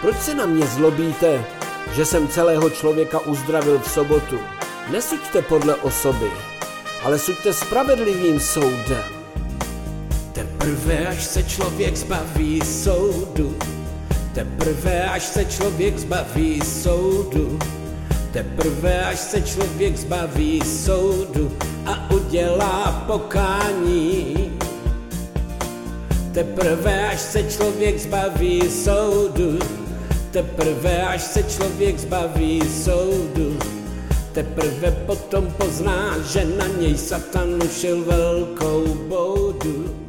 Proč se na mě zlobíte, že jsem celého člověka uzdravil v sobotu? Nesuďte podle osoby, ale suďte spravedlivým soudem. Teprve až se člověk zbaví soudu, teprve až se člověk zbaví soudu, teprve až se člověk zbaví soudu a udělá pokání. Teprve až se člověk zbaví soudu, teprve až se člověk zbaví soudu, teprve potom pozná, že na něj Satan ušil velkou boudu.